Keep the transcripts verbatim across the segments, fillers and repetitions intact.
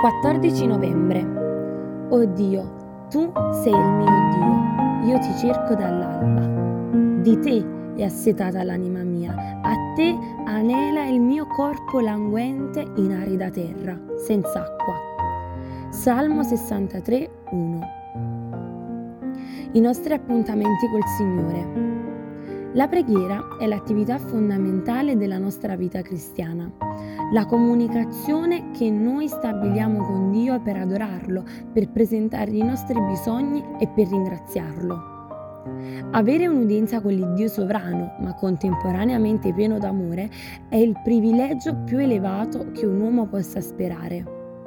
quattordici novembre. O Dio, tu sei il mio Dio, io ti cerco dall'alba. Di te è assetata l'anima mia, a te anela il mio corpo languente in arida terra, senza acqua. Salmo sessantatré, uno. I nostri appuntamenti col Signore. La preghiera è l'attività fondamentale della nostra vita cristiana, la comunicazione che noi stabiliamo con Dio per adorarlo, per presentargli i nostri bisogni e per ringraziarlo. Avere un'udienza con l'Iddio sovrano, ma contemporaneamente pieno d'amore, è il privilegio più elevato che un uomo possa sperare.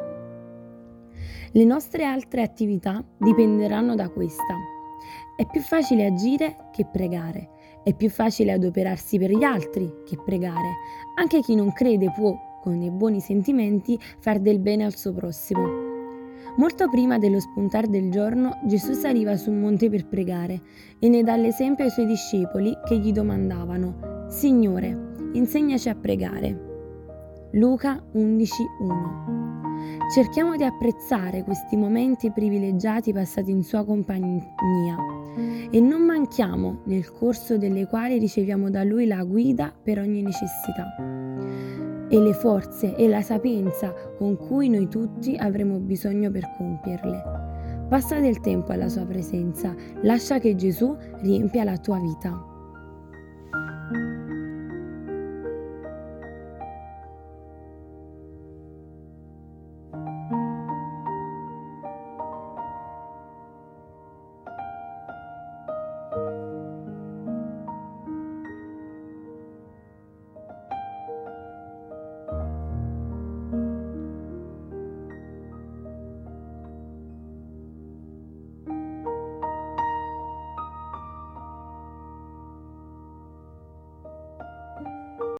Le nostre altre attività dipenderanno da questa. È più facile agire che pregare. È più facile adoperarsi per gli altri che pregare. Anche chi non crede può, con dei buoni sentimenti, far del bene al suo prossimo. Molto prima dello spuntar del giorno, Gesù saliva su un monte per pregare e ne dà l'esempio ai suoi discepoli che gli domandavano: Signore, insegnaci a pregare. Luca undici, uno. Cerchiamo di apprezzare questi momenti privilegiati passati in sua compagnia e non manchiamo nel corso delle quali riceviamo da Lui la guida per ogni necessità e le forze e la sapienza con cui noi tutti avremo bisogno per compierle. Passa del tempo alla sua presenza, lascia che Gesù riempia la tua vita.